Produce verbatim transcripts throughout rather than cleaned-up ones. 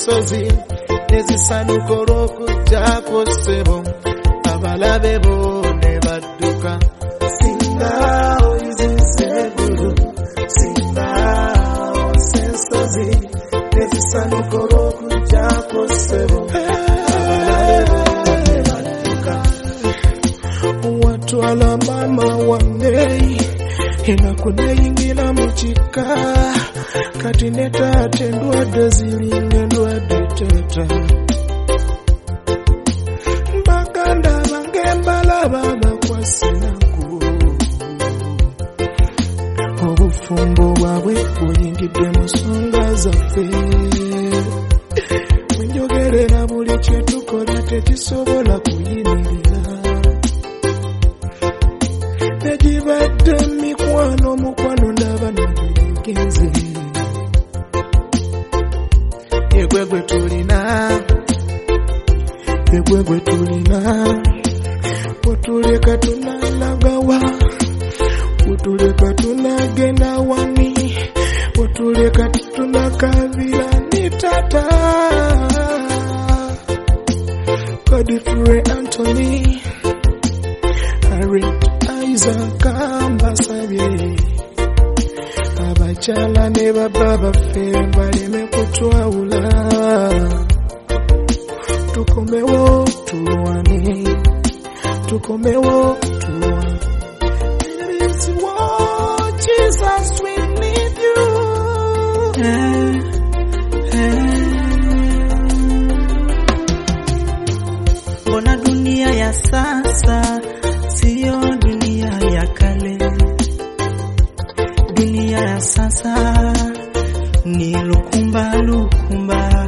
sensozi nezisanuka okujjako ssebo abalabe bo ne badduka singa oyizinsegulu singa sensozi nezisanuka okujjako ssebo abalabe bo ne badduka watwala mama wange inakudeyingira mu kika kati ne taata endwadde ziringa endwadde teta baganda bange mbalaba bakwasinaku obufumbo bwabwe buyingidde mu nsonga zaffe bwenjogerera buli kye tukola tekisobola kuyimirira negibadde mikwano mukwano ndaba nagenze egwegwe tulina egwegwe tulina otuleka tunalagawa otuleka tunagenda wani otuleka tunakabira ni tata Godfrey Anthony Harriet Isaac ambasabye abachala ne baba baffe baleme kutwawula tukomewo tulwane tukomewo tulwane This is what Jesus we need you eh, eh. Bona dunia ya sasa sio dunia ya kale dunia ya sasa ni lukumba lukumba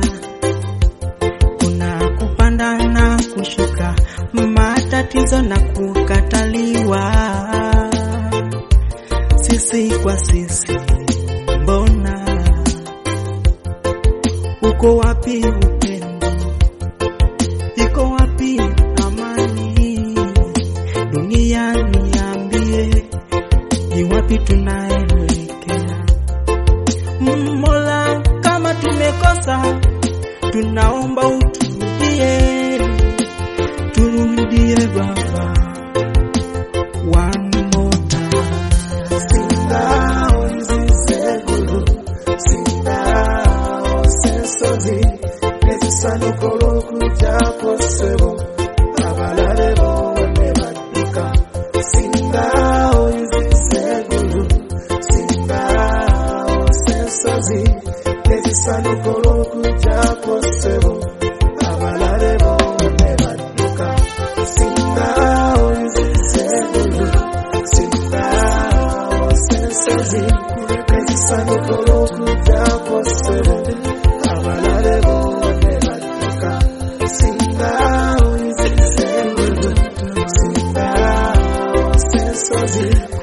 kuna kupanda na kushuka matatizo na kukataliwa sisi kwa sisi mbona uko wapi upendo iko wapi amani dunia niambie ni wapi tunaelekea Mola kama tumekosa tunaomba uturudie turudie baba one more time singa oyizinsegulu singa sensozi nezisanuka okujjako ssebo abalabe bo ne badduka singa oyizinsegulu singa sensozi nezisanuka okujjako ssebo abalabe bo ne badduka singa oyizinsegulu singa sensozi nezisanuka okujjako ssebo abalabe bo ne badduka singa oyizinsegulu singa sensozi